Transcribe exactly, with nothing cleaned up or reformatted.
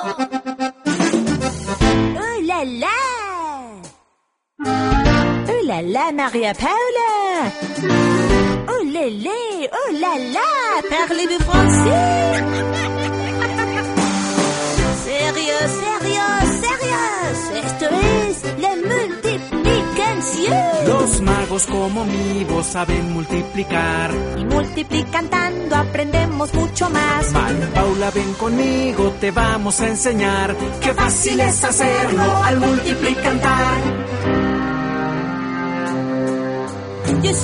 Oh là là! Oh là là, Maria Paula! Oh lélé, oh là là, parlez-vous français? Sérieux, sérieux, sérieux, esto es la multiplicación. Los magos como mi voz saben multiplicar. Y multiplicando aprendemos mucho más. María Paula, ven conmigo, te vamos a enseñar. Qué fácil es hacerlo al multiplicar.